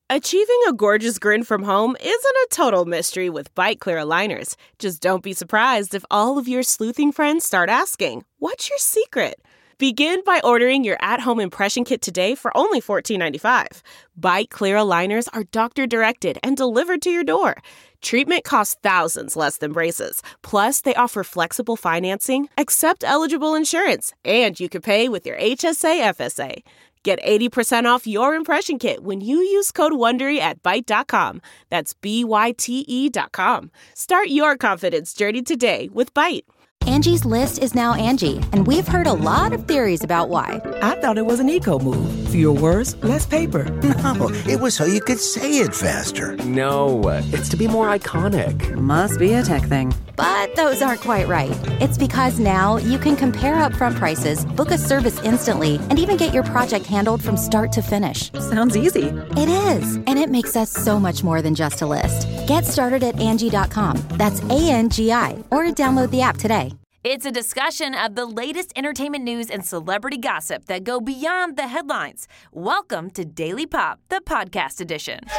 Achieving a gorgeous grin from home isn't a total mystery with Byte Clear aligners. Just don't be surprised if all of your sleuthing friends start asking, "What's your secret?" Begin by ordering your at-home impression kit today for only $14.95. Byte Clear aligners are doctor-directed and delivered to your door. Treatment costs thousands less than braces. Plus, they offer flexible financing, accept eligible insurance, and you can pay with your HSA FSA. Get 80% off your impression kit when you use code WONDERY at Byte.com. That's BYTE.com. Start your confidence journey today with Byte. Angie's List is now Angie, and we've heard a lot of theories about why. I thought it was an eco move. Fewer words, less paper. No, it was so you could say it faster. No, it's to be more iconic. Must be a tech thing. But those aren't quite right. It's because now you can compare upfront prices, book a service instantly, and even get your project handled from start to finish. Sounds easy. It is, and it makes us so much more than just a list. Get started at Angie.com. That's ANGI, or download the app today. It's a discussion of the latest entertainment news and celebrity gossip that go beyond the headlines. Welcome to Daily Pop, the podcast edition. It's a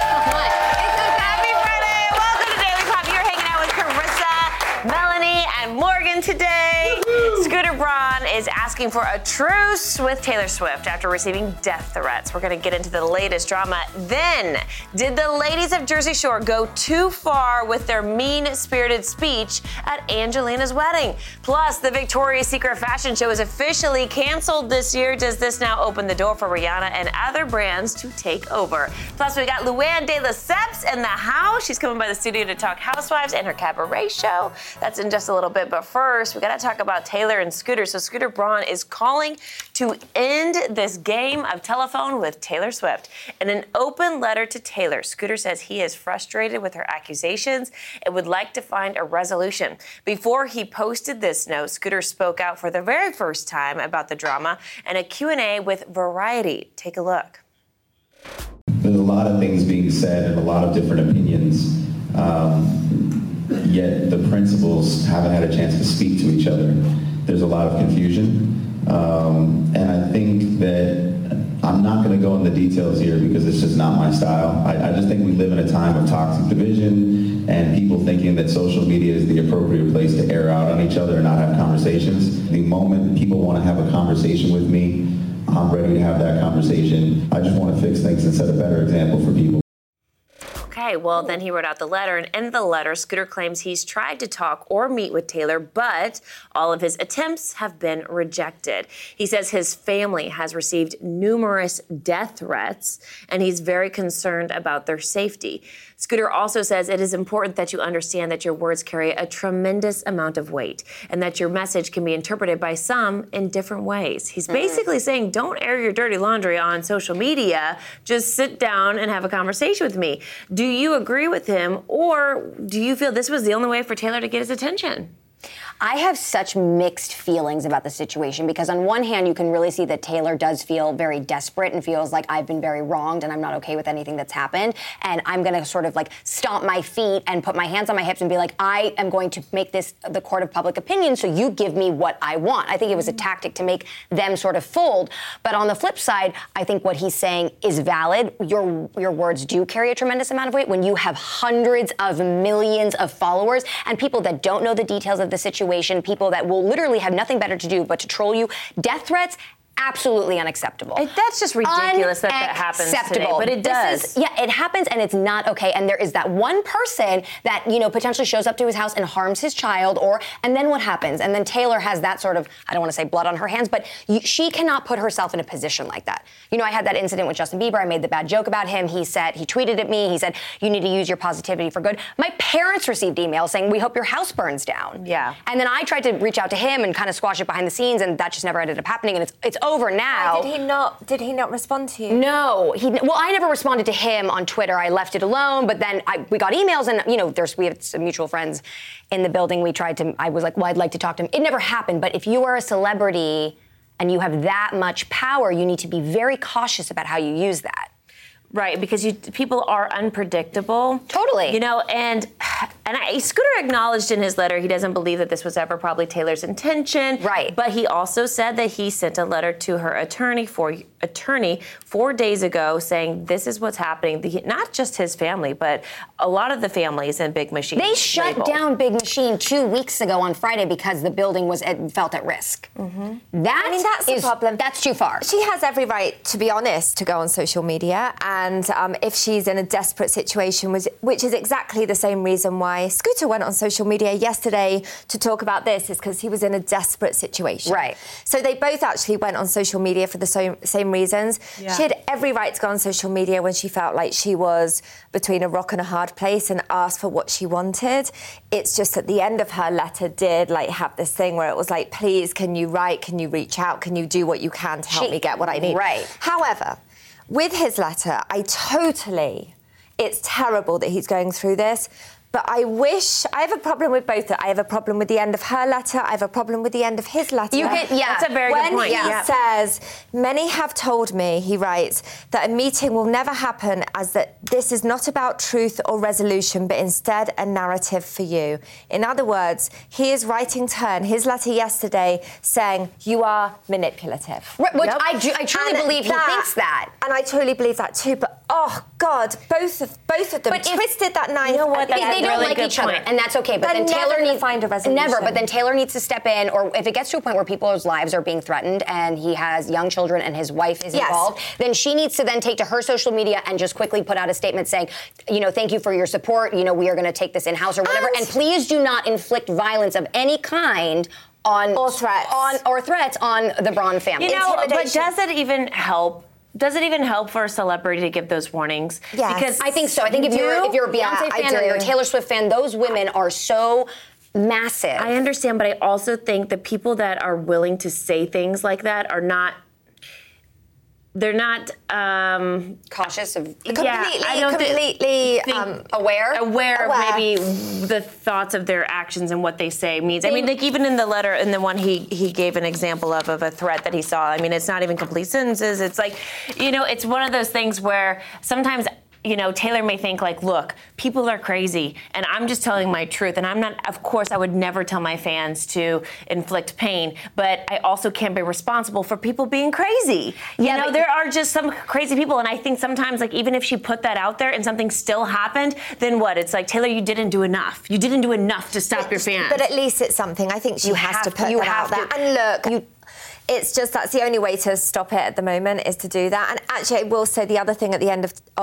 happy Friday. Welcome to Daily Pop. You're hanging out with Carissa, Melanie, and Morgan today. Scooter Braun is asking for a truce with Taylor Swift after receiving death threats. We're going to get into the latest drama. Then, did the ladies of Jersey Shore go too far with their mean-spirited speech at Angelina's wedding? Plus, the Victoria's Secret fashion show is officially canceled this year. Does this now open the door for Rihanna and other brands to take over? Plus, we got Luann de Lesseps in the house. She's coming by the studio to talk Housewives and her cabaret show. That's in just a little bit. But first, we got to talk about Taylor and Scooter. So Scooter Braun is calling to end this game of telephone with Taylor Swift. In an open letter to Taylor, Scooter says he is frustrated with her accusations and would like to find a resolution. Before he posted this note, Scooter spoke out for the very first time about the drama in a Q&A with Variety. Take a look. There's a lot of things being said and a lot of different opinions, yet the principals haven't had a chance to speak to each other. There's a lot of confusion, and I think that I'm not going to go into details here because it's just not my style. I just think we live in a time of toxic division and people thinking that social media is the appropriate place to air out on each other and not have conversations. The moment people want to have a conversation with me, I'm ready to have that conversation. I just want to fix things and set a better example for people. Okay, well, then he wrote out the letter, and in the letter, Scooter claims he's tried to talk or meet with Taylor, but all of his attempts have been rejected. He says his family has received numerous death threats, and he's very concerned about their safety. Scooter also says it is important that you understand that your words carry a tremendous amount of weight and that your message can be interpreted by some in different ways. He's basically saying, don't air your dirty laundry on social media. Just sit down and have a conversation with me. Do you agree with him, or do you feel this was the only way for Taylor to get his attention? I have such mixed feelings about the situation because on one hand, you can really see that Taylor does feel very desperate and feels like I've been very wronged and I'm not okay with anything that's happened. And I'm going to sort of like stomp my feet and put my hands on my hips and be like, I am going to make this the court of public opinion, so you give me what I want. I think it was a tactic to make them sort of fold. But on the flip side, I think what he's saying is valid. Your words do carry a tremendous amount of weight when you have hundreds of millions of followers and people that don't know the details of the situation, people that will literally have nothing better to do but to troll you. Death threats, absolutely unacceptable. That's just ridiculous that happens today, but it does. It happens, and it's not okay. And there is that one person that, potentially shows up to his house and harms his child, and then what happens? And then Taylor has that sort of, I don't want to say blood on her hands, but she cannot put herself in a position like that. I had that incident with Justin Bieber. I made the bad joke about him. He tweeted at me. He said, you need to use your positivity for good. My parents received emails saying, we hope your house burns down. Yeah. And then I tried to reach out to him and kind of squash it behind the scenes, and that just never ended up happening. And it's over now. Did he not respond to you? No. I never responded to him on Twitter. I left it alone, but then we got emails, and we have some mutual friends in the building. I was like, well, I'd like to talk to him. It never happened, but if you are a celebrity and you have that much power, you need to be very cautious about how you use that. Right, because people are unpredictable. Totally. And And Scooter acknowledged in his letter he doesn't believe that this was ever probably Taylor's intention. Right. But he also said that he sent a letter to her attorney 4 days ago saying this is what's happening. Not just his family, but a lot of the families in Big Machine. They shut down Big Machine 2 weeks ago on Friday because the building felt at risk. Mm-hmm. That's the problem. That's too far. She has every right, to be honest, to go on social media. And if she's in a desperate situation, which is exactly the same reason why Scooter went on social media yesterday to talk about this, is because he was in a desperate situation. Right. So they both actually went on social media for the same reasons. Yeah. She had every right to go on social media when she felt like she was between a rock and a hard place and asked for what she wanted. It's just at the end of her letter did have this thing where it was like, please, can you write, can you reach out, can you do what you can to help me get what I need? Right. However, with his letter, it's terrible that he's going through this. But I have a problem with both. I have a problem with the end of her letter. I have a problem with the end of his letter. That's a very good point. When he says, many have told me, he writes, that a meeting will never happen, as that this is not about truth or resolution, but instead a narrative for you. In other words, he is writing to her in his letter yesterday saying, you are manipulative. Which I truly believe he thinks that. And I totally believe that too. But, oh, God, both of them twisted that knife. You know what? They don't like each other, and that's okay. But then Taylor needs to find a resolution. Never. But then Taylor needs to step in, or if it gets to a point where people's lives are being threatened, and he has young children, and his wife is involved, then she needs to then take to her social media and just quickly put out a statement saying, thank you for your support. We are going to take this in house or whatever, and please do not inflict violence of any kind or threats on the Braun family. But does it even help? Does it even help for a celebrity to give those warnings? Yes. Because I think so. I think if you're a Beyonce fan or you're a Taylor Swift fan, those women are so massive. I understand, but I also think the people that are willing to say things like that are not. They're not cautious of completely aware of maybe the thoughts of their actions and what they say means. I mean, even in the letter, in the one he gave an example of a threat that he saw. I mean, it's not even complete sentences. It's like, it's one of those things where sometimes, Taylor may think look, people are crazy and I'm just telling my truth. And I'm not, of course, I would never tell my fans to inflict pain, but I also can't be responsible for people being crazy. There are just some crazy people. And I think sometimes, even if she put that out there and something still happened, then what? It's like, Taylor, you didn't do enough. You didn't do enough to stop your fans. But at least it's something. I think she has to put that out there. And look, it's just that's the only way to stop it at the moment is to do that. And actually, I will say the other thing at the end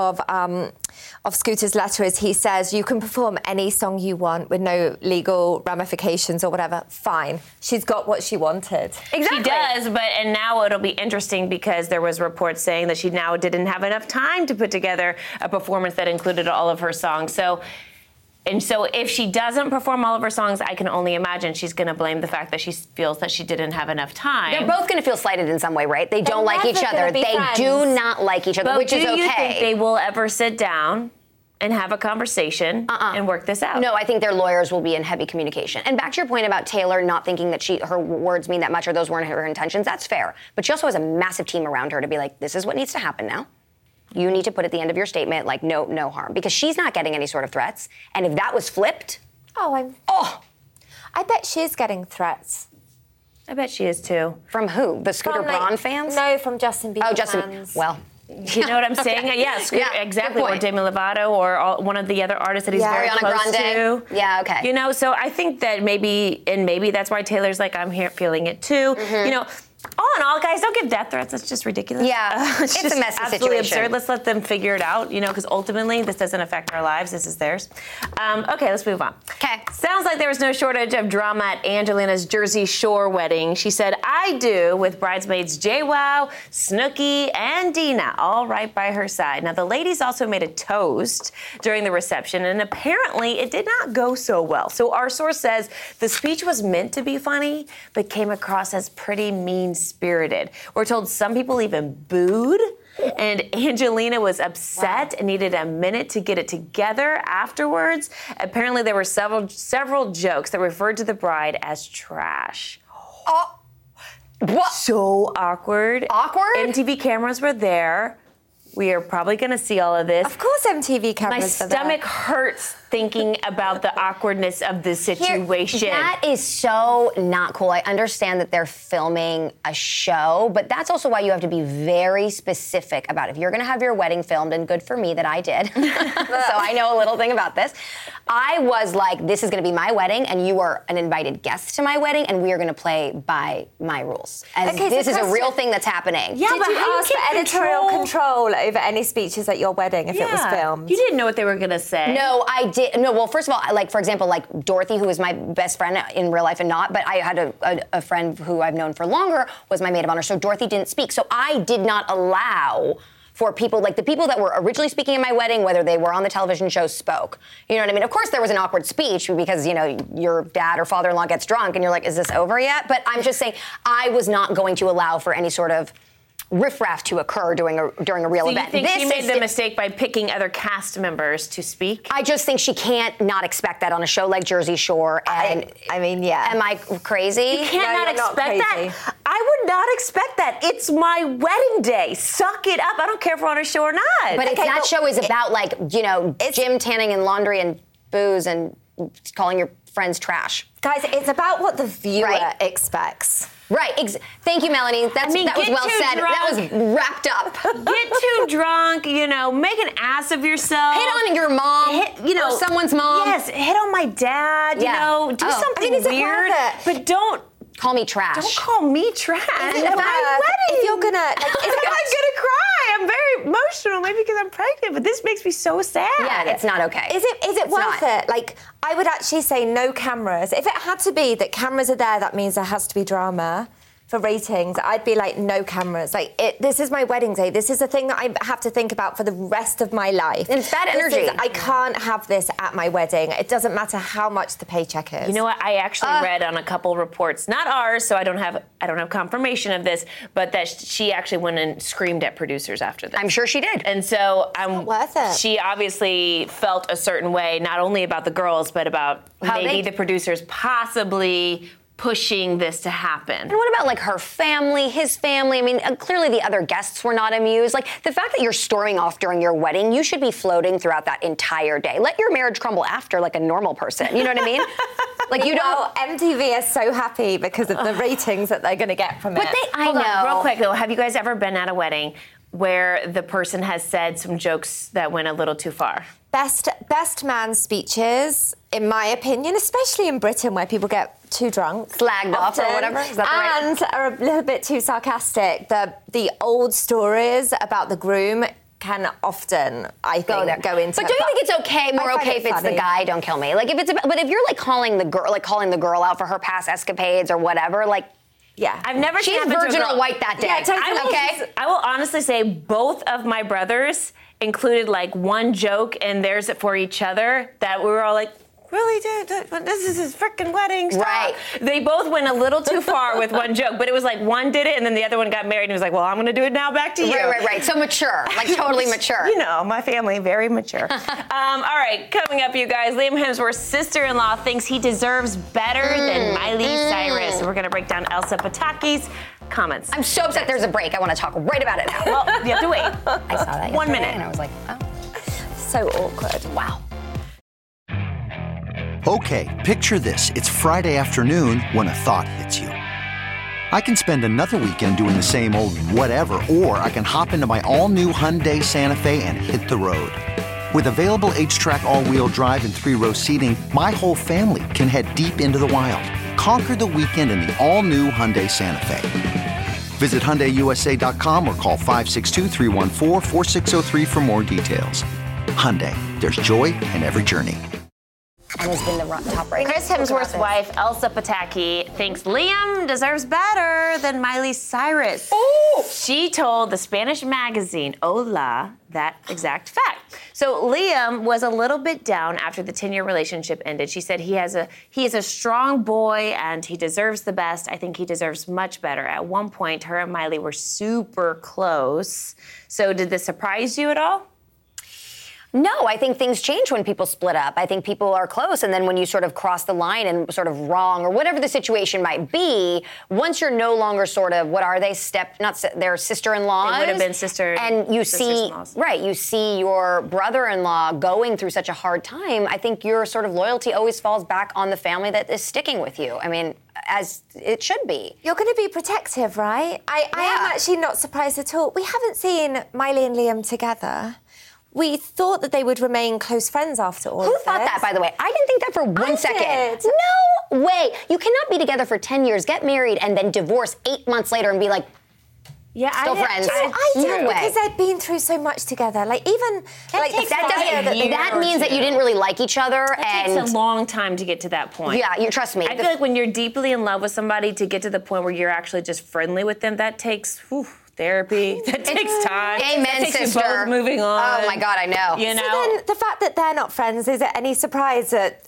of Scooter's letter is he says you can perform any song you want with no legal ramifications or whatever. Fine, she's got what she wanted. Exactly. She does, and now it'll be interesting because there was reports saying that she now didn't have enough time to put together a performance that included all of her songs. So if she doesn't perform all of her songs, I can only imagine she's going to blame the fact that she feels that she didn't have enough time. They're both going to feel slighted in some way, right? They don't like each other. They do not like each other, which is okay. Do you think they will ever sit down and have a conversation and work this out? No, I think their lawyers will be in heavy communication. And back to your point about Taylor not thinking that her words mean that much or those weren't her intentions, that's fair. But she also has a massive team around her to be like, this is what needs to happen now. You need to put at the end of your statement, no harm. Because she's not getting any sort of threats. And if that was flipped... I bet she's getting threats. I bet she is, too. From who? The Scooter Braun fans? No, from Justin Bieber fans. Well... You know what I'm saying? Okay. Exactly. Or Demi Lovato or one of the other artists that he's very Ariana close Grande. to. Yeah, okay. So I think that maybe that's why Taylor's like, I'm here feeling it, too. Mm-hmm. All in all, guys, don't give death threats. That's just ridiculous. Yeah, it's just a messy absolutely situation. Absurd. Let's let them figure it out, because ultimately this doesn't affect our lives. This is theirs. Okay, let's move on. Okay. Sounds like there was no shortage of drama at Angelina's Jersey Shore wedding. She said, I do, with bridesmaids JWoww, Snooki, and Dina, all right by her side. Now, the ladies also made a toast during the reception, and apparently it did not go so well. So our source says the speech was meant to be funny, but came across as pretty mean-spirited. We're told some people even booed, and Angelina was upset and needed a minute to get it together afterwards. Apparently, there were several jokes that referred to the bride as trash. What? So awkward. Awkward? MTV cameras were there. We are probably going to see all of this. Of course, MTV cameras. My stomach hurts thinking about the awkwardness of this situation. That is so not cool. I understand that they're filming a show, but that's also why you have to be very specific about if you're going to have your wedding filmed, and good for me that I did. So I know a little thing about this. I was like, this is going to be my wedding, and you are an invited guest to my wedding, and we are going to play by my rules. And this is a real thing that's happening. Yeah, did you ask for editorial control over any speeches at your wedding if it was filmed? You didn't know what they were going to say. No, I did. No, well, first of all, like, for example, like Dorothy, who is my best friend in real life and not, but I had a friend who I've known for longer was my maid of honor, so Dorothy didn't speak. So I did not allow for people, like the people that were originally speaking at my wedding, whether they were on the television show, spoke. You know what I mean? Of course, there was an awkward speech because, you know, your dad or father-in-law gets drunk and you're like, is this over yet? But I'm just saying, I was not going to allow for any sort of riffraff to occur during a real event. You think she made the mistake by picking other cast members to speak? I just think she can't not expect that on a show like Jersey Shore. And I mean, yeah. Am I crazy? You can't not expect that. I would not expect that. It's my wedding day. Suck it up. I don't care if we're on a show or not. But that show is about, like, you know, gym tanning and laundry and booze and calling your friends trash. Guys, it's about what the viewer expects. Right. Thank you, Melanie. That was well said. Drunk. That was wrapped up. Get too drunk, you know, make an ass of yourself. Hit on your mom, or someone's mom. Yes, hit on my dad, you know, do something weird. But don't call me trash. Don't call me trash. Is it my wedding? If you're gonna, I'm gonna cry. I'm very emotional, maybe because I'm pregnant, but this makes me so sad. Yeah, it's not okay. Is it worth it? Like, I would actually say no cameras. If it had to be that cameras are there, that means there has to be drama for ratings. I'd be like, no cameras. Like, this is my wedding day. This is a thing that I have to think about for the rest of my life. It's bad energy. I can't have this at my wedding. It doesn't matter how much the paycheck is. You know what? I actually read on a couple reports, not ours, so I don't have confirmation of this, but that she actually went and screamed at producers after this. I'm sure she did. And so not worth it. She obviously felt a certain way, not only about the girls, but about maybe the producers possibly pushing this to happen. And what about, like, her family, his family? I mean, clearly the other guests were not amused. Like, the fact that you're storming off during your wedding, you should be floating throughout that entire day. Let your marriage crumble after, like a normal person. You know what I mean? Like, you don't. MTV is so happy because of the ratings that they're going to get from it. But I know. Real quick, though, have you guys ever been at a wedding where the person has said some jokes that went a little too far? Best man speeches, in my opinion, especially in Britain where people get too drunk, slagged off or whatever, is that and are a little bit too sarcastic. The old stories about the groom can often, I think, go into. But do you think it's okay? More okay if it's the guy? Don't kill me. Like, if it's about, but if you're like calling the girl out for her past escapades or whatever, like. Yeah, I've never seen she's virgin or white that day. Yeah, I will honestly say both of my brothers included like one joke and theirs for each other that we were all like, really, dude? This is his freaking wedding. Stop. Right. They both went a little too far with one joke, but it was like one did it and then the other one got married and he was like, well, I'm going to do it now. Back to you. Right. So mature, like totally mature. You know, my family, very mature. All right, coming up, you guys, Liam Hemsworth's sister-in-law thinks he deserves better than Miley Cyrus. We're going to break down Elsa Pataki's comments. I'm so upset there's a break. I want to talk right about it now. Well, you have to wait. I saw that 1 minute. And I was like, oh. So awkward. Wow. Okay, picture this. It's Friday afternoon when a thought hits you. I can spend another weekend doing the same old whatever, or I can hop into my all-new Hyundai Santa Fe and hit the road. With available H-Track all-wheel drive and 3-row seating, my whole family can head deep into the wild. Conquer the weekend in the all-new Hyundai Santa Fe. Visit HyundaiUSA.com or call 562-314-4603 for more details. Hyundai, there's joy in every journey. And has been the top rating. Chris Hemsworth's wife, Elsa Pataki, thinks Liam deserves better than Miley Cyrus. Ooh. She told the Spanish magazine Hola that exact fact. So Liam was a little bit down after the 10-year relationship ended. She said he is a strong boy and he deserves the best. I think he deserves much better. At one point, her and Miley were super close. So did this surprise you at all? No, I think things change when people split up. I think people are close, and then when you sort of cross the line and sort of wrong, or whatever the situation might be, once you're no longer sort of, what are they, they're sister-in-laws? They would have been sister. And you see your brother-in-law going through such a hard time. I think your sort of loyalty always falls back on the family that is sticking with you. I mean, as it should be. You're going to be protective, right? I am actually not surprised at all. We haven't seen Miley and Liam together. We thought that they would remain close friends after all. Who thought that, by the way? I didn't think that for one second. No way. You cannot be together for 10 years, get married, and then divorce 8 months later and be like, still friends. I do, because they've been through so much together. Like, even that means that you didn't really like each other. It takes a long time to get to that point. Yeah, you trust me. I feel like when you're deeply in love with somebody, to get to the point where you're actually just friendly with them, that takes therapy. That takes time. Amen, that takes sister. You both moving on. Oh my God, I know. So then, the fact that they're not friends, is it any surprise that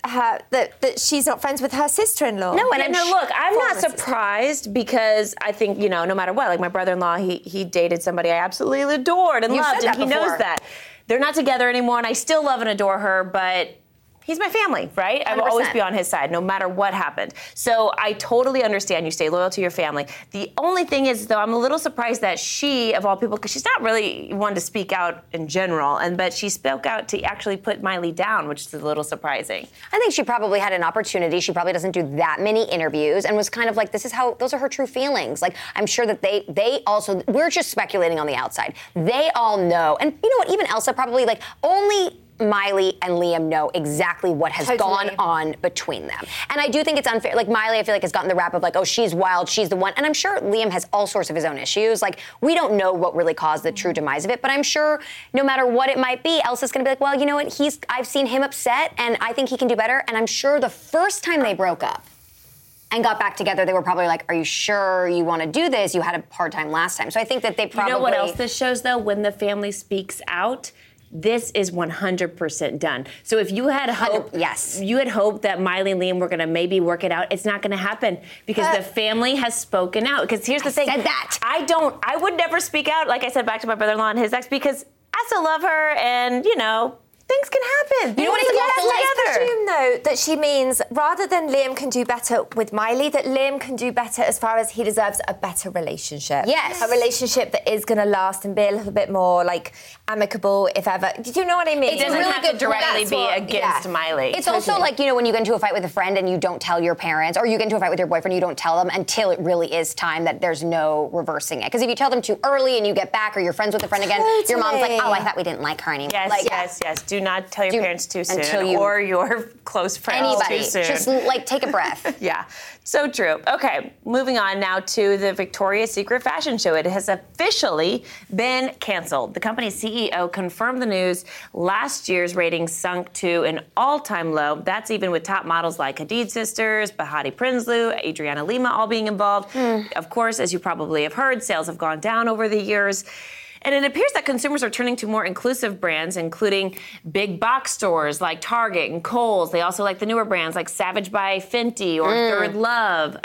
she's not friends with her sister-in-law? No, look, I'm not surprised, because I think, no matter what, like my brother-in-law, he dated somebody I absolutely adored and loved, and he knows that. They're not together anymore, and I still love and adore her, but he's my family, right? 100%. I will always be on his side, no matter what happened. So I totally understand you stay loyal to your family. The only thing is, though, I'm a little surprised that she, of all people, because she's not really one to speak out in general, but she spoke out to actually put Miley down, which is a little surprising. I think she probably had an opportunity. She probably doesn't do that many interviews, and was kind of like, those are her true feelings. Like, I'm sure that they also, we're just speculating on the outside. They all know. And you know what, even Elsa probably, only Miley and Liam know exactly what has gone on between them. And I do think it's unfair. Like, Miley, I feel like, has gotten the rap of she's wild, she's the one. And I'm sure Liam has all sorts of his own issues. We don't know what really caused the true demise of it, but I'm sure no matter what it might be, Elsa's gonna be like, well, you know what, I've seen him upset, and I think he can do better. And I'm sure the first time they broke up and got back together, they were probably like, are you sure you want to do this? You had a hard time last time. So I think that they probably... You know what else this shows, though? When the family speaks out, this is 100% done. So if you had hope, you had hope that Miley and Liam were going to maybe work it out, it's not going to happen, because the family has spoken out. Because here's the thing. Said that. I would never speak out, like I said, back to my brother-in-law and his ex, because I still love her, and, things can happen. You know what let's presume, though, that she means, rather than Liam can do better with Miley, that Liam can do better as far as he deserves a better relationship. Yes. A relationship that is going to last and be a little bit more, amicable, if ever. Do you know what I mean? It doesn't have to directly be against Miley. It's also when you get into a fight with a friend and you don't tell your parents, or you get into a fight with your boyfriend, you don't tell them until it really is time, that there's no reversing it. Because if you tell them too early and you get back, or you're friends with a friend again, your mom's like, oh, I thought we didn't like her anymore. Yes. Do not tell your parents too soon, or your close friends too soon. Just take a breath. Yeah, so true. Okay, moving on now to the Victoria's Secret fashion show. It has officially been canceled. The company's CEO confirmed the news. Last year's ratings sunk to an all-time low. That's even with top models like Hadid sisters, Behati Prinsloo, Adriana Lima all being involved. Of course, as you probably have heard, sales have gone down over the years. And it appears that consumers are turning to more inclusive brands, including big box stores like Target and Kohl's. They also like the newer brands like Savage by Fenty or Third Love.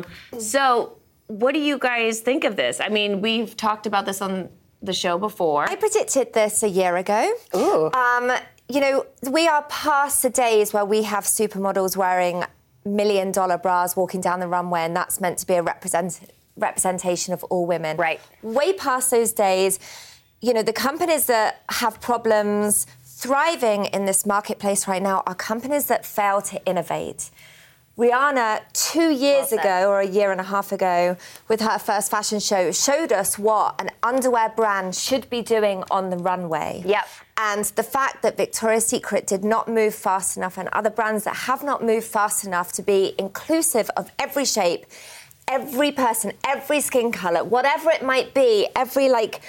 So what do you guys think of this? I mean, we've talked about this on the show before. I predicted this a year ago. Ooh. We are past the days where we have supermodels wearing $1 million bras walking down the runway, and that's meant to be a representation of all women. Right. Way past those days. The companies that have problems thriving in this marketplace right now are companies that fail to innovate. Rihanna, 2 years ago, or a year and a half ago, with her first fashion show, showed us what an underwear brand should be doing on the runway. Yep. And the fact that Victoria's Secret did not move fast enough, and other brands that have not moved fast enough to be inclusive of every shape, every person, every skin colour, whatever it might be, every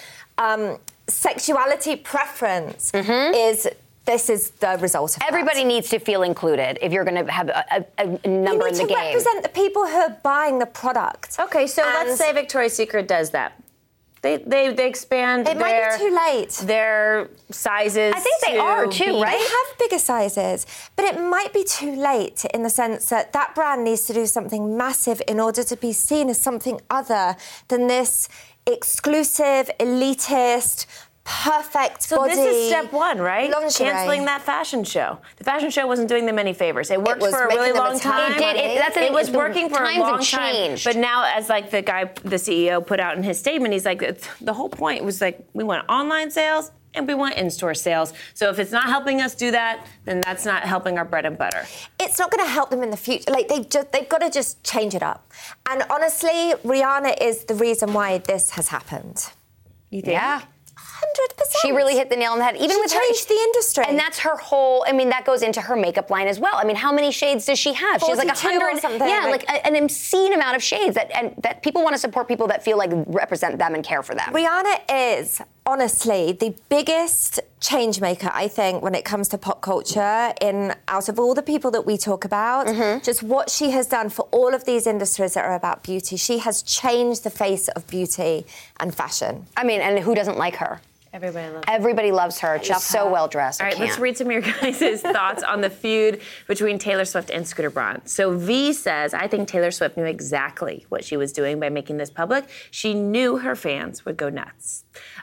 sexuality preference this is the result of Everybody needs to feel included if you're going to have a number in the game. You need to represent the people who are buying the product. Okay, so let's say Victoria's Secret does that. They expand It might be too late. Their sizes. I think they are too, right? They have bigger sizes, but it might be too late in the sense that that brand needs to do something massive in order to be seen as something other than this exclusive, elitist, perfect so body. So this is step one, right? Lingerie. Canceling that fashion show. The fashion show wasn't doing them any favors. It worked for a really long time. It was working for a long time. But now, as like the CEO put out in his statement, he's like, the whole point was like, we want online sales and we want in-store sales. So if it's not helping us do that, then that's not helping our bread and butter. It's not going to help them in the future. Like they've got to just change it up. And honestly, Rihanna is the reason why this has happened. You think? Yeah. 100%. She really hit the nail on the head. Even with changed the industry. And that's her whole, I mean, that goes into her makeup line as well. I mean, how many shades does she have? She has like 100, something. Yeah, like an obscene amount of shades that people want to support people that feel like represent them and care for them. Rihanna is, honestly, the biggest change maker, I think, when it comes to pop culture out of all the people that we talk about. Just what she has done for all of these industries that are about beauty. She has changed the face of beauty and fashion. I mean, and who doesn't like her? Everybody loves her. She's so well dressed. All right, let's read some of your guys' thoughts on the feud between Taylor Swift and Scooter Braun. So V says, I think Taylor Swift knew exactly what she was doing by making this public. She knew her fans would go nuts.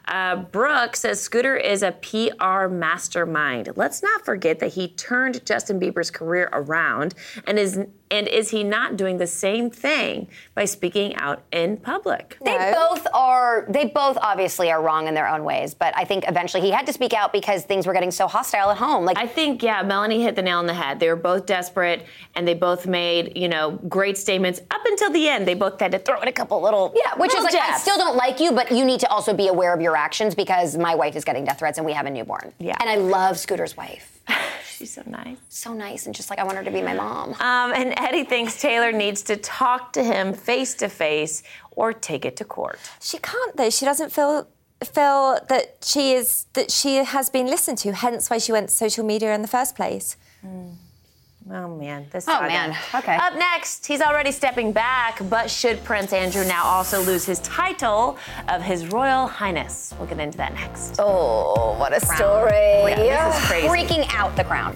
Brooke says Scooter is a PR mastermind. Let's not forget that he turned Justin Bieber's career around, and is he not doing the same thing by speaking out in public? They both obviously are wrong in their own ways, but I think eventually he had to speak out because things were getting so hostile at home. I think, Melanie hit the nail on the head. They were both desperate, and they both made, great statements up until the end. They both had to throw in a couple little which is like, jabs. I still don't like you, but you need to also be aware of your actions because my wife is getting death threats and we have a newborn. Yeah. And I love Scooter's wife. She's so nice. So nice, and just like I want her to be my mom. And Eddie thinks Taylor needs to talk to him face to face or take it to court. She can't though. She doesn't feel that she has been listened to, hence why she went to social media in the first place. Oh, man. Okay. Up next, he's already stepping back, but should Prince Andrew now also lose his title of His Royal Highness? We'll get into that next. Oh, what a story. Yeah, this is crazy. Freaking out the crown.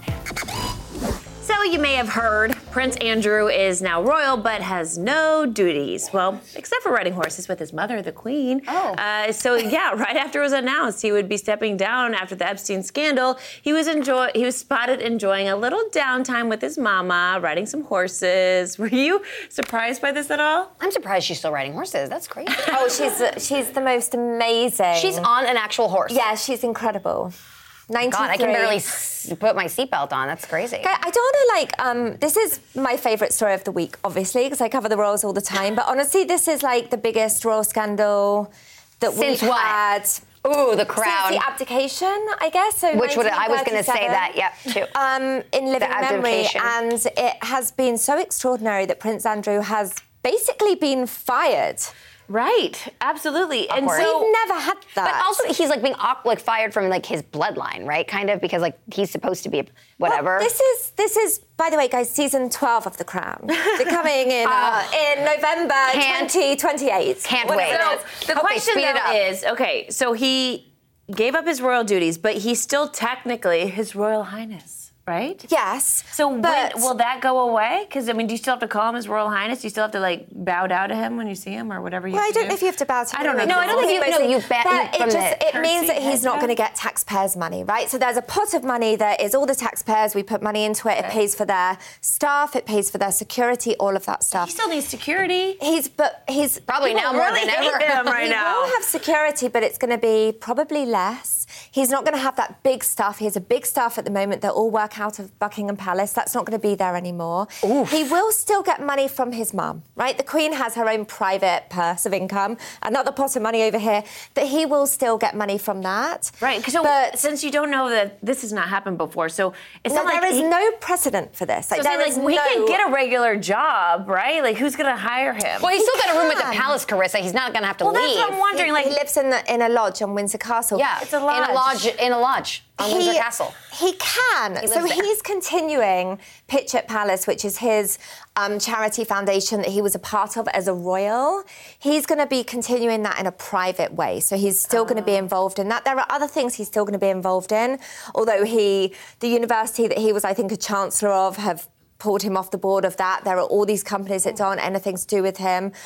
So you may have heard, Prince Andrew is now royal, but has no duties. Well, except for riding horses with his mother, the Queen. Right after it was announced he would be stepping down after the Epstein scandal, he was spotted enjoying a little downtime with his mama, riding some horses. Were you surprised by this at all? I'm surprised she's still riding horses. That's crazy. She's the most amazing. She's on an actual horse. Yeah, she's incredible. 93. God, I can barely put my seatbelt on. That's crazy. Okay, I don't want to this is my favourite story of the week, obviously, because I cover the royals all the time. But honestly, this is like the biggest royal scandal that we've had. Ooh, the crown. Since the abdication, I guess. So I was going to say that, too. In living memory. And it has been so extraordinary that Prince Andrew has basically been fired. Right, absolutely. And so we've never had that. But also, he's like being fired from like his bloodline, right? Kind of because like he's supposed to be whatever. Well, this is, by the way, guys, season 12 of The Crown. They're coming in November 2028. Can't wait. So the question though is, okay, so he gave up his royal duties, but he's still technically His Royal Highness. Right? Yes. So will that go away? Because, do you still have to call him His Royal Highness? Do you still have to, bow down to him when you see him or whatever you Well, I don't know if you have to bow to him. I don't know. No, I don't think you it means that he's not going to get taxpayers' money, right? So there's a pot of money that is all the taxpayers. We put money into it. It pays for their staff. It pays for their security, all of that stuff. He still needs security. He's probably now more than ever. Right now. He will have security, but it's going to be probably less. He's not going to have that big staff. He has a big staff at the moment that all work out of Buckingham Palace. That's not going to be there anymore. Oof. He will still get money from his mum, right? The Queen has her own private purse of income, another pot of money over here, that he will still get money from that. Right, but since you don't know that this has not happened before, so it's not like... There is no precedent for this. He can get a regular job, right? Like, who's going to hire him? Well, he's still got a room at the palace, Carissa. He's not going to have to leave. Well, that's what I'm wondering. He lives in a lodge on Windsor Castle. Yeah, it's a lodge. In a lodge. On Windsor Castle. He can. He's continuing Pitchett Palace, which is his charity foundation that he was a part of as a royal. He's going to be continuing that in a private way. So he's still going to be involved in that. There are other things he's still going to be involved in, although the university that he was, I think, a chancellor of have pulled him off the board of that. There are all these companies that don't want anything to do with him.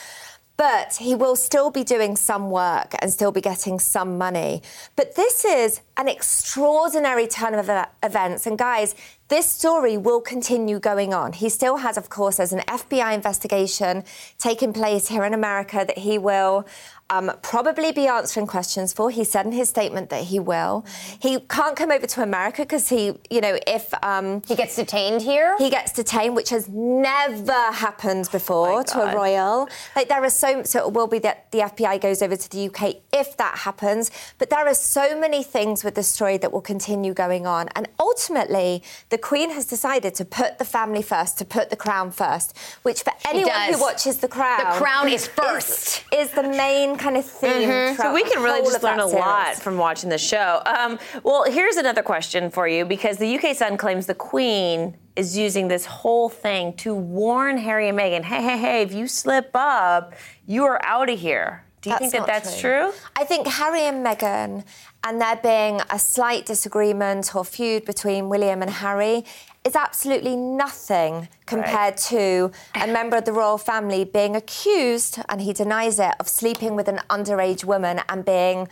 But he will still be doing some work and still be getting some money. But this is an extraordinary turn of events. And guys, this story will continue going on. He still has, of course, there's an FBI investigation taking place here in America that he will probably be answering questions for. He said in his statement that he will. He can't come over to America because he, if... he gets detained here? He gets detained, which has never happened before to a royal. Like, there are so it will be that the FBI goes over to the UK if that happens. But there are so many things with the story that will continue going on. And ultimately, the Queen has decided to put the family first, to put the crown first, which for anyone who watches The Crown... The crown is first. Is the main kind of theme. So we can really just learn a lot from watching the show. Well, here's another question for you, because the UK Sun claims the Queen is using this whole thing to warn Harry and Meghan, hey, if you slip up, you are out of here. Do you think that that's true? I think Harry and Meghan, and there being a slight disagreement or feud between William and Harry, is absolutely nothing compared to a member of the royal family being accused, and he denies it, of sleeping with an underage woman and being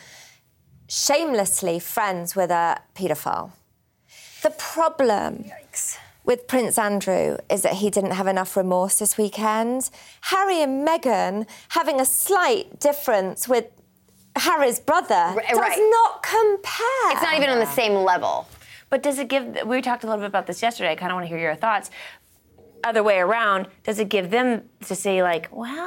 shamelessly friends with a paedophile. The problem with Prince Andrew is that he didn't have enough remorse this weekend. Harry and Meghan having a slight difference with Harry's brother does not compare. It's not even on the same level. But does it give... We talked a little bit about this yesterday. I kind of want to hear your thoughts. Other way around, does it give them to say, like,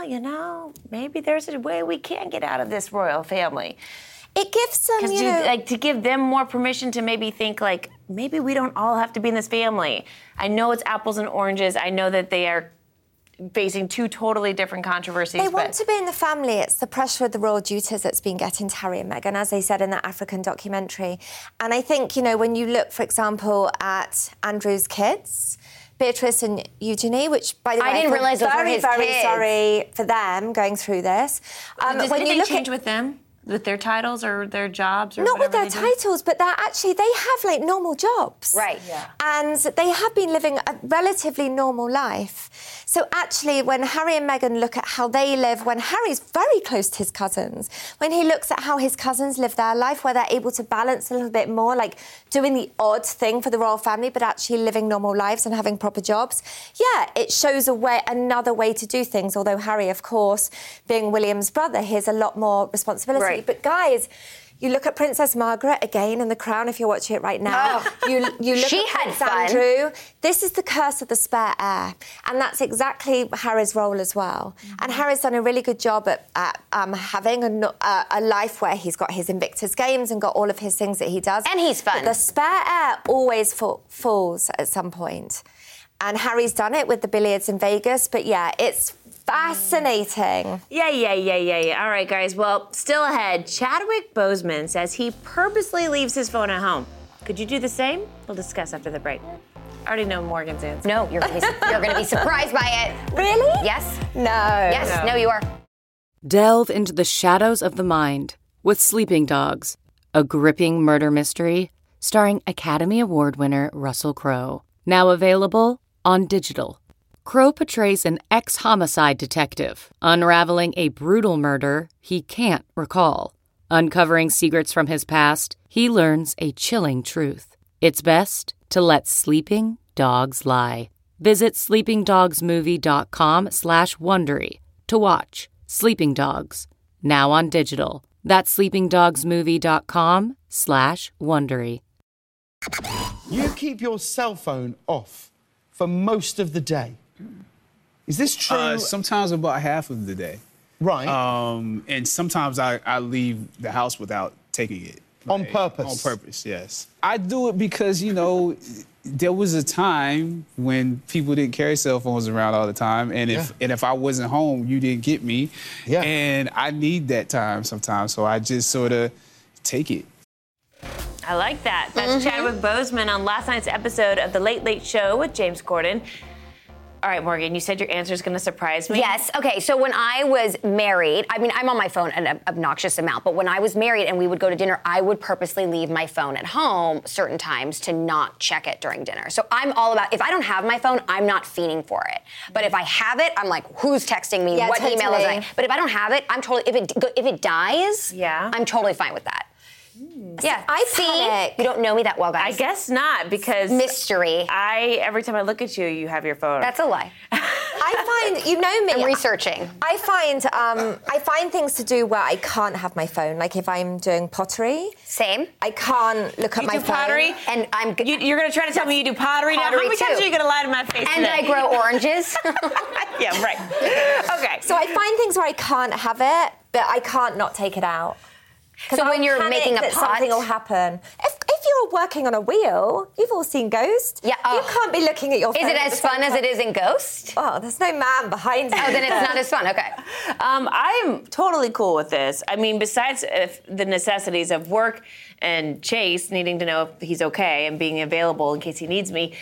well, maybe there's a way we can get out of this royal family? It gives them, to give them more permission to maybe think, like, maybe we don't all have to be in this family. I know it's apples and oranges. I know that they are facing two totally different controversies. They want to be in the family. It's the pressure of the royal duties that's been getting to Harry and Meghan, as they said in that African documentary. And I think, when you look, for example, at Andrew's kids, Beatrice and Eugenie, which, by the way, I didn't realize those were his very kids. Sorry for them going through this. Does anything change with them? With their titles or their jobs? Or not with their they titles, but they have normal jobs. Right. Yeah. And they have been living a relatively normal life. So actually, when Harry and Meghan look at how they live, when Harry's very close to his cousins, when he looks at how his cousins live their life, where they're able to balance a little bit more, like doing the odd thing for the royal family, but actually living normal lives and having proper jobs, it shows another way to do things. Although Harry, of course, being William's brother, he has a lot more responsibility. Right. But guys, you look at Princess Margaret again in The Crown, if you're watching it right now. You look at Prince Andrew. This is the curse of the spare heir. And that's exactly Harry's role as well. Mm-hmm. And Harry's done a really good job at having a life where he's got his Invictus Games and got all of his things that he does. And he's fun. But the spare heir always falls at some point. And Harry's done it with the billiards in Vegas. But it's fascinating. Yeah. All right, guys. Well, still ahead, Chadwick Boseman says he purposely leaves his phone at home. Could you do the same? We'll discuss after the break. I already know Morgan's answer. No, you're going to be surprised by it. Really? Yes. No. Yes. No, you are. Delve into the shadows of the mind with Sleeping Dogs, a gripping murder mystery starring Academy Award winner Russell Crowe. Now available on digital. Crowe portrays an ex-homicide detective, unraveling a brutal murder he can't recall. Uncovering secrets from his past, he learns a chilling truth. It's best to let sleeping dogs lie. Visit sleepingdogsmovie.com/Wondery to watch Sleeping Dogs, now on digital. That's sleepingdogsmovie.com/Wondery. You keep your cell phone off for most of the day. Is this true? Sometimes about half of the day. Right. And sometimes I leave the house without taking it. On purpose? On purpose, yes. I do it because, there was a time when people didn't carry cell phones around all the time, and if I wasn't home, you didn't get me. Yeah. And I need that time sometimes, so I just sort of take it. I like that. That's Chadwick Boseman on last night's episode of The Late Late Show with James Corden. All right, Morgan, you said your answer is going to surprise me. Yes. Okay, so when I was married, I mean, I'm on my phone an obnoxious amount, but when I was married and we would go to dinner, I would purposely leave my phone at home certain times to not check it during dinner. So I'm all about, if I don't have my phone, I'm not fiending for it. But if I have it, I'm like, who's texting me? What email is it? But if I don't have it, I'm totally, if it dies, I'm totally fine with that. Yeah, I panic. You don't know me that well, guys. I guess not, because mystery. Every time I look at you, you have your phone. That's a lie. I find, you know me. I'm researching. I find things to do where I can't have my phone. Like if I'm doing pottery. Same. I can't look at my phone. You do pottery? And You're going to try to tell me you do pottery now? How many times are you going to lie to my face And today? I grow oranges. Yeah, right. Okay. So I find things where I can't have it, but I can't not take it out. So when you're making a pot, something will happen. If you're working on a wheel, you've all seen Ghost. Yeah. You can't be looking at your phone. Is it as fun as it is in Ghost? Oh, there's no man behind you. Oh, then it's not as fun. Okay. I'm totally cool with this. I mean, besides the necessities of work and Chase needing to know if he's okay and being available in case he needs me,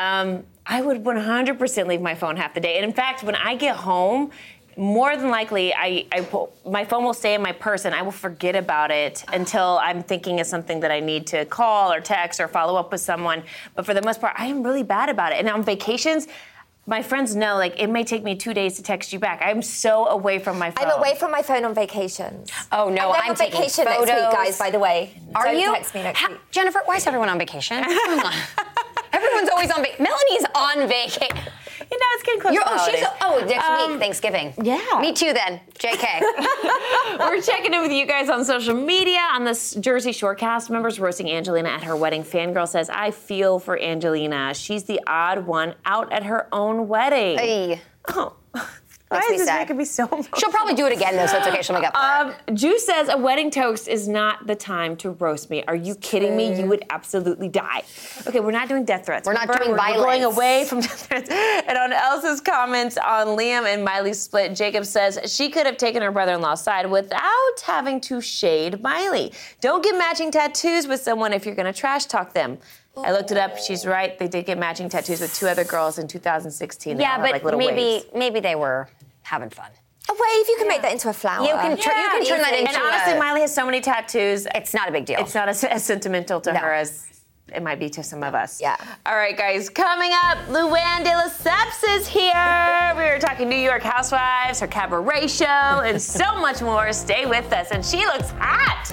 I would 100% leave my phone half the day. And in fact, when I get home, more than likely, my phone will stay in my purse and I will forget about it until I'm thinking of something that I need to call or text or follow up with someone. But for the most part, I am really bad about it. And on vacations, my friends know, like, it may take me 2 days to text you back. I'm so away from my phone. I'm away from my phone on vacations. Oh, no, I'm taking vacation photos. next week, guys, by the way. Are Don't you? text me next week. Jennifer, why is everyone on vacation? Come on. Everyone's always on vacation. Melanie's on vacation. You know, it's getting close to next week, Thanksgiving. Yeah. Me too, then. JK. We're checking in with you guys on social media. On this Jersey Shore cast members roasting Angelina at her wedding. Fangirl says, I feel for Angelina. She's the odd one out at her own wedding. Hey. Oh. Makes Why me is this sad. making me so emotional? She'll probably do it again, though, so it's okay. She'll make up for it. Juice says, a wedding toast is not the time to roast me. Are you kidding me? You would absolutely die. Okay, we're not doing death threats. We're not doing violence. We're going away from death threats. And on Elsa's comments on Liam and Miley's split, Jacob says she could have taken her brother-in-law's side without having to shade Miley. Don't get matching tattoos with someone if you're going to trash talk them. I looked it up. She's right. They did get matching tattoos with 2 other girls in 2016. Yeah, but like maybe they were having fun. A wave, you can make that into a flower. You can turn that into And honestly, Miley has so many tattoos. It's not a big deal. It's not as sentimental to her as it might be to some of us. Yeah. All right, guys, coming up, Luann de Lesseps is here. We were talking New York Housewives, her cabaret show, and so much more. Stay with us. And she looks hot.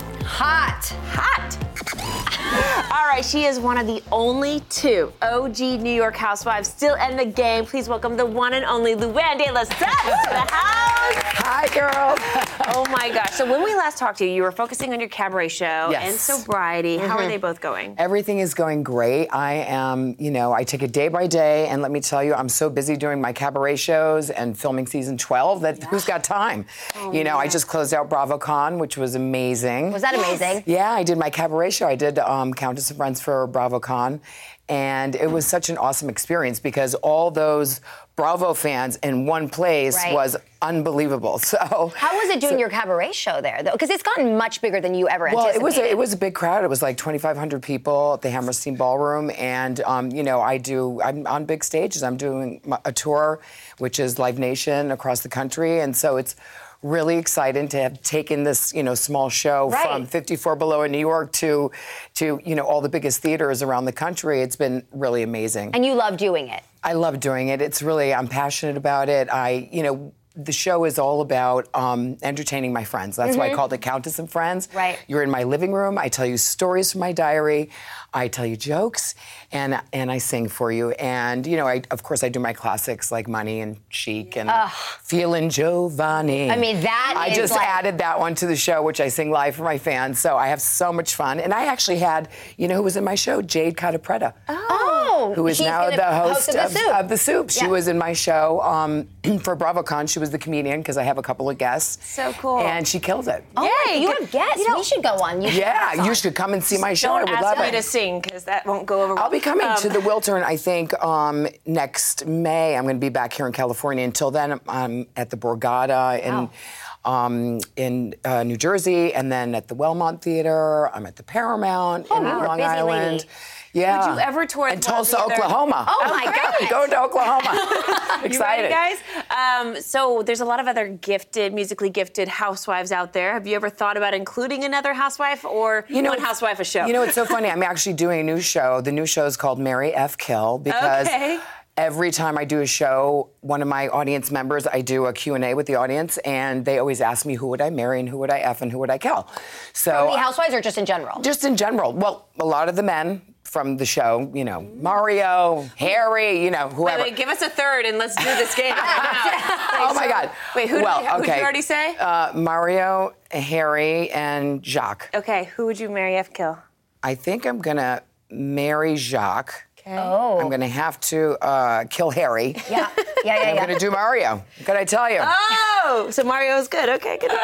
Hot. All right, she is one of the only 2 OG New York Housewives still in the game. Please welcome the one and only Luann de Lesseps to the house. Hi, girls. Oh, my gosh. So when we last talked to you, you were focusing on your cabaret show and sobriety. How are they both going? Everything is going great. I am, I take it day by day, and let me tell you, I'm so busy doing my cabaret shows and filming season 12 that who's got time? I just closed out BravoCon, which was amazing. Was that amazing? Yeah, I did my cabaret show. I did Countess of Friends for BravoCon, and it was such an awesome experience because all those Bravo fans in one place was unbelievable. So how was it doing your cabaret show there, though? Because it's gotten much bigger than you ever anticipated. Well, it was a big crowd. It was like 2,500 people at the Hammerstein Ballroom, and I'm on big stages. I'm doing a tour, which is Live Nation across the country, and so it's really exciting to have taken this, small show from 54 Below in New York to all the biggest theaters around the country. It's been really amazing. And you love doing it. I love doing it. It's really, I'm passionate about it. The show is all about entertaining my friends. That's why I called it Countess and Friends. Right. You're in my living room. I tell you stories from my diary. I tell you jokes, and I sing for you. And, of course, I do my classics like Money and Chic and Feelin' Giovanni. I mean, I just added that one to the show, which I sing live for my fans. So I have so much fun. And I actually had, who was in my show? Jade Catapretta. Oh. Who is now the host of The Soup. She Yeah. was in my show for BravoCon. She was the comedian because I have a couple of guests. So cool. And she killed it. Oh, you have guests. We should go on. You should come and see my show. I would love Don't it. ask me to sing because that won't go over well. I'll be coming to the Wiltern, I think, next May. I'm going to be back here in California. Until then, I'm at the Borgata in in New Jersey, and then at the Wellmont Theater. I'm at the Paramount in Long Island. Lady. Yeah. Would you ever tour in Tulsa, Oklahoma? Oh my God! Going to Oklahoma. Excited, you ready, guys? So there's a lot of other musically gifted housewives out there. Have you ever thought about including another housewife or one housewife a show? You know, it's so funny. I'm actually doing a new show. The new show is called Marry F. Kill because. Okay. Every time I do a show, one of my audience members, I do a Q&A with the audience, and they always ask me who would I marry and who would I F and who would I kill. So the housewives or just in general? Just in general. Well, a lot of the men from the show, Mario, Harry, whoever. Wait, give us a third and let's do this game. Oh my God. Wait, who did you already say? Mario, Harry, and Jacques. Okay, who would you marry F kill? I think I'm gonna marry Jacques. Okay. Oh. I'm gonna have to kill Harry. Yeah. I'm gonna do Mario. What can I tell you? Oh, so Mario's good. Okay, good.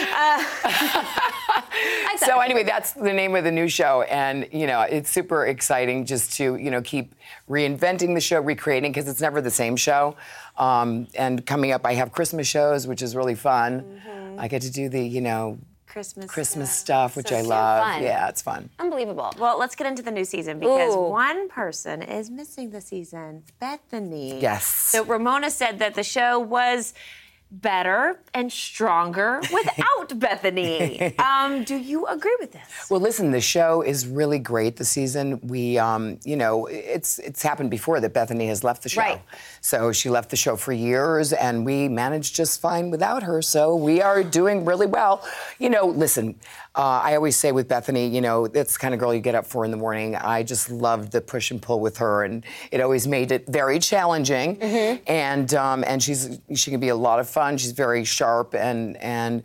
So anyway, that's the name of the new show, and it's super exciting just to keep reinventing the show, recreating, because it's never the same show. And coming up, I have Christmas shows, which is really fun. Mm-hmm. I get to do the Christmas stuff, which I love. Fun. Yeah, it's fun. Unbelievable. Well, let's get into the new season because one person is missing the season, Bethany. Yes. So Ramona said that the show was better and stronger without Bethany. Do you agree with this? Well, listen, the show is really great this season. We, it's happened before that Bethany has left the show. Right. So she left the show for years, and we managed just fine without her. So we are doing really well. Listen, I always say with Bethany, that's the kind of girl you get up for in the morning. I just loved the push and pull with her, and it always made it very challenging. Mm-hmm. And she can be a lot of fun. She's very sharp, and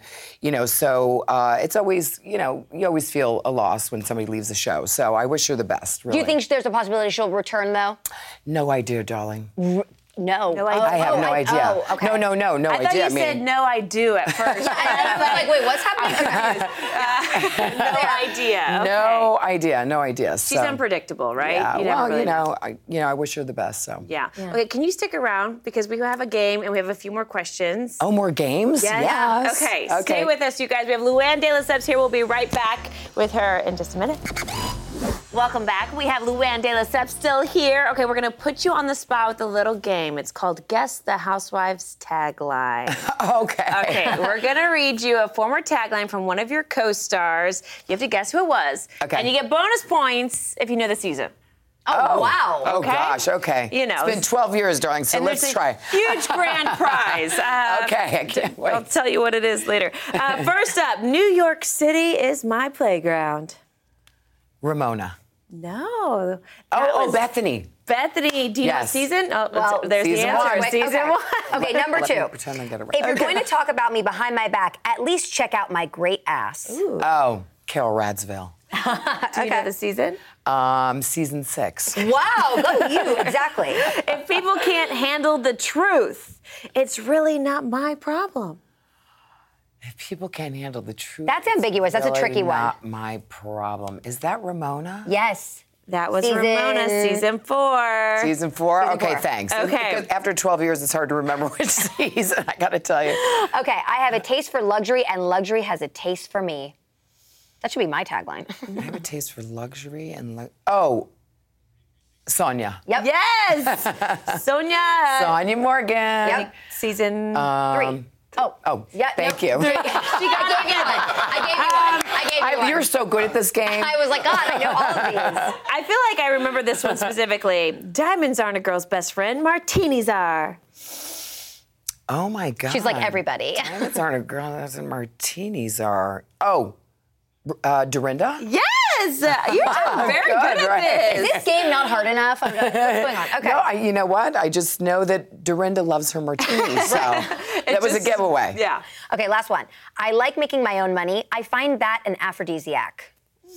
so it's always, you always feel a loss when somebody leaves the show. So I wish her the best, really. Do you think there's a possibility she'll return, though? No idea, darling. No. I have no idea. Oh, okay. No idea. I thought you said no, I do at first. I was like, wait, what's happening? No idea. Okay. No idea. She's unpredictable, right? Yeah, I wish her the best, so. Yeah. Okay, can you stick around? Because we have a game and we have a few more questions. Oh, more games? Yes. Okay, stay with us, you guys. We have Luann de Lesseps here. We'll be right back with her in just a minute. Welcome back. We have Luann de Lesseps still here. Okay, we're going to put you on the spot with a little game. It's called Guess the Housewives Tagline. Okay, we're going to read you a former tagline from one of your co-stars. You have to guess who it was. Okay. And you get bonus points if you know the season. Oh, wow. Oh, gosh, okay. It's been 12 years, darling, so let's try. Huge grand prize. Okay, I can't wait. I'll tell you what it is later. First up, New York City is my playground. Ramona. No. Bethany. Bethany, do you know season? Oh, well, there's the answer. Wait, season one. Okay, number 2. Let me pretend I get it right. If you're going to talk about me behind my back, at least check out my great ass. Ooh. Oh, Carol Radsville. Do you know the season? Season 6. Wow, go you, exactly. If people can't handle the truth, it's really not my problem. If people can't handle the truth, that's ambiguous. That's really a tricky one. Not my problem. Is that Ramona? Yes. That was Ramona, season 4. Season 4? Okay, 4. thanks. Okay. Because after 12 years, it's hard to remember which season, I gotta tell you. Okay, I have a taste for luxury, and luxury has a taste for me. That should be my tagline. I have a taste for luxury and Sonia. Yep. Yes! Sonia Morgan. Yep. Season 3. Yeah. Thank you. She got I gave you one. You're so good at this game. I was like, God, I know all of these. I feel like I remember this one specifically. Diamonds aren't a girl's best friend. Martinis are. Oh, my God. She's like everybody. Diamonds aren't a girl, and martinis are. Oh, Dorinda? Yes! You're doing very good at this. Is this game not hard enough? What's going on? Okay. No, you know what? I just know that Dorinda loves her martinis, so that was a giveaway. Yeah. Okay, last one. I like making my own money. I find that an aphrodisiac.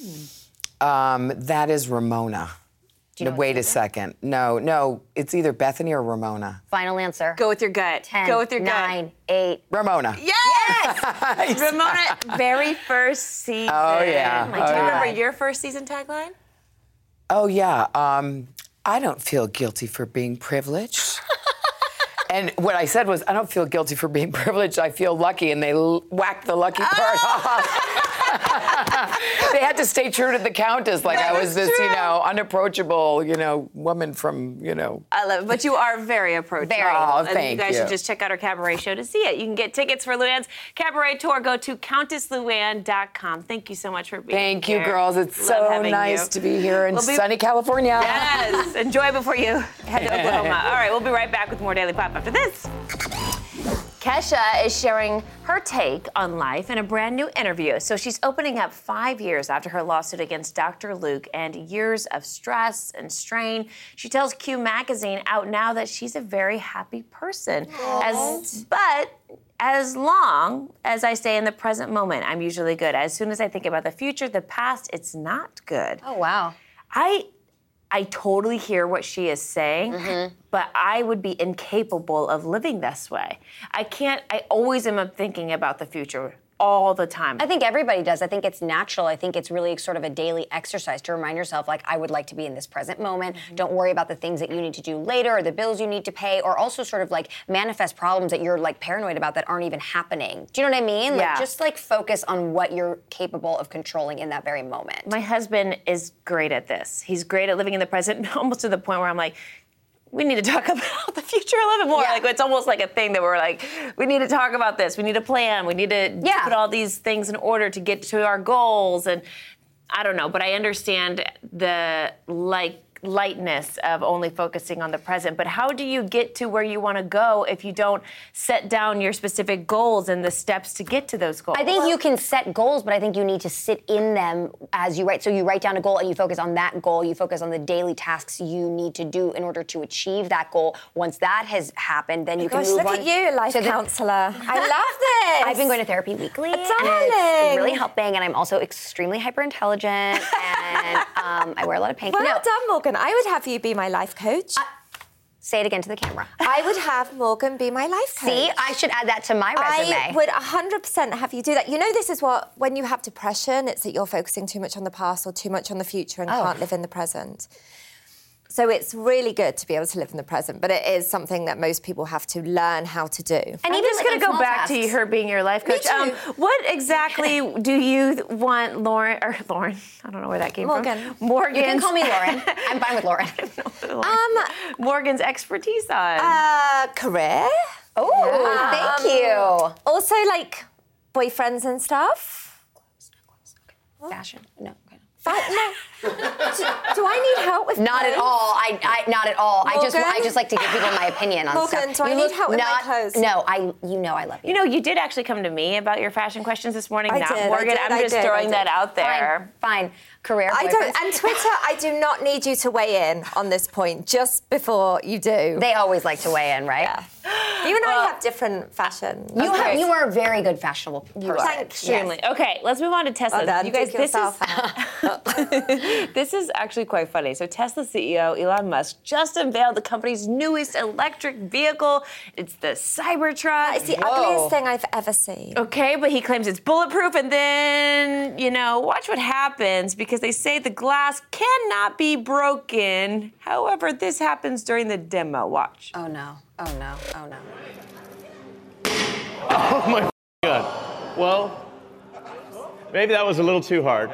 That is Ramona. Wait a second. No, it's either Bethany or Ramona. Final answer. Go with your gut. 10, Go with your 9, gut. 8. Ramona. Yes! Ramona, very first season. Oh, yeah. Do you remember your first season tagline? Oh, yeah. I don't feel guilty for being privileged. And what I said was, I don't feel guilty for being privileged. I feel lucky. And they whacked the lucky part off. They had to stay true to the Countess, like I was this, unapproachable, woman from, I love it, but you are very approachable. Oh, and you guys should just check out our cabaret show to see it. You can get tickets for Luann's cabaret tour. Go to CountessLuann.com. Thank you so much for being here. Thank you, girls. It's so nice to be here in sunny California. Yes. Enjoy before you head to Oklahoma. All right, we'll be right back with more Daily Pop after this. Kesha is sharing her take on life in a brand new interview. So she's opening up 5 years after her lawsuit against Dr. Luke and years of stress and strain. She tells Q Magazine out now that she's a very happy person. But as long as I stay in the present moment, I'm usually good. As soon as I think about the future, the past, it's not good. Oh, wow. I totally hear what she is saying, but I would be incapable of living this way. I always am thinking about the future all the time. I think everybody does. I think it's natural. I think it's really sort of a daily exercise to remind yourself, like, I would like to be in this present moment. Don't worry about the things that you need to do later or the bills you need to pay, or also sort of like manifest problems that you're like paranoid about that aren't even happening. Do you know what I mean? Yeah. Like, just like focus on what you're capable of controlling in that very moment. My husband is great at this. He's great at living in the present, almost to the point where I'm like, we need to talk about the future a little bit more. Yeah. Like, it's almost like a thing that we're like, we need to talk about this. We need a plan. We need to put all these things in order to get to our goals. And I don't know, but I understand the lightness of only focusing on the present. But how do you get to where you want to go if you don't set down your specific goals and the steps to get to those goals? I think you can set goals, but I think you need to sit in them as you write. So you write down a goal and you focus on that goal. You focus on the daily tasks you need to do in order to achieve that goal. Once that has happened, then you can move on. Look at you, life counselor. I love this. I've been going to therapy weekly. Darling. And it's really helping, and I'm also extremely hyper intelligent, and I wear a lot of pink. Well done, Morgan. I would have you be my life coach. Say it again to the camera. I would have Morgan be my life coach. See, I should add that to my resume. I would 100% have you do that. You know, this is what, when you have depression, it's that you're focusing too much on the past or too much on the future and can't live in the present. So it's really good to be able to live in the present, but it is something that most people have to learn how to do. And I'm just going to go back to her being your life coach. What exactly do you want Lauren? I don't know where that came from. Morgan. You can call me Lauren. I'm fine with Lauren. Morgan's expertise on? Career. Oh, thank you. Also, like, boyfriends and stuff. Fashion. No. Do I need help with Not clothes? at all. I not at all. Morgan? I just like to give people my opinion on Morgan, stuff. do I need help with my clothes? No, I love you. You know, you did actually come to me about your fashion questions this morning, not did, Morgan. I'm just throwing that out there. Fine. Career. I don't. And Twitter, I do not need you to weigh in on this point. Just before you do, they always like to weigh in, right? Yeah. You and I have different fashion. You are a very good fashionable person. Extremely. Yes. Okay, let's move on to Tesla. You guys, this is actually quite funny. So Tesla CEO Elon Musk just unveiled the company's newest electric vehicle. It's the Cybertruck. It's the ugliest thing I've ever seen. Okay, but he claims it's bulletproof, and then, watch what happens, because they say the glass cannot be broken. However, this happens during the demo. Watch. Oh, no. Oh, no. Oh, no. Oh, my God. Well, maybe that was a little too hard.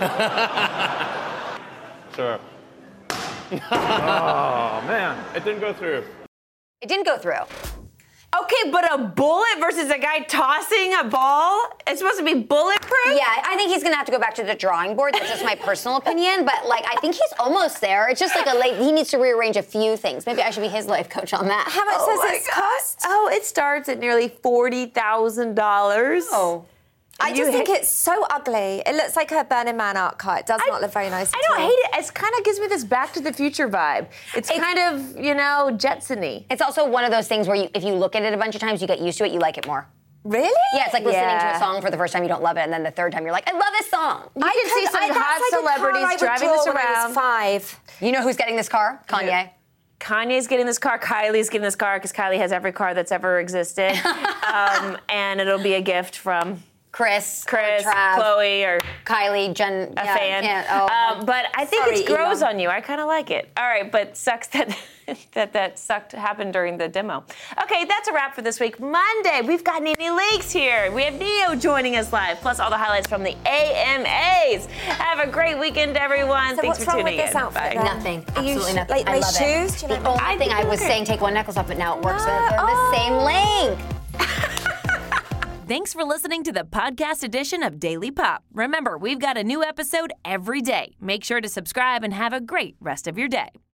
Sure. Oh, man. It didn't go through. It didn't go through. Okay, but a bullet versus a guy tossing a ball? It's supposed to be bulletproof? Yeah, I think he's going to have to go back to the drawing board. That's just my personal opinion. But, I think he's almost there. It's just he needs to rearrange a few things. Maybe I should be his life coach on that. How much does this cost? Oh, it starts at nearly $40,000. Oh. I just think it's so ugly. It looks like a Burning Man art car. It does not look very nice at all. I don't hate it. It kind of gives me this Back to the Future vibe. It's kind of, Jetsony. It's also one of those things where if you look at it a bunch of times, you get used to it, you like it more. Really? Yeah, it's like listening to a song for the first time, you don't love it, and then the third time you're like, I love this song. You can see some hot celebrities driving this around. When I was 5. You know who's getting this car? Kanye. Yeah. Kanye's getting this car. Kylie's getting this car because Kylie has every car that's ever existed. And it'll be a gift from Chris, Trav, Chloe, or Kylie, Jen, a fan. But I think it grows on you. I kind of like it. All right, but sucks that that happened during the demo. Okay, that's a wrap for this week. Monday, we've got Nene Leakes here. We have Neo joining us live, plus all the highlights from the AMAs. Have a great weekend, everyone. So Thanks what's for wrong tuning with this in. outfit, Bye. Nothing. Absolutely nothing. Like I my love shoes? it. Do you The only thing I was saying, take one necklace off, but now it works. They're the same length. Thanks for listening to the podcast edition of Daily Pop. Remember, we've got a new episode every day. Make sure to subscribe and have a great rest of your day.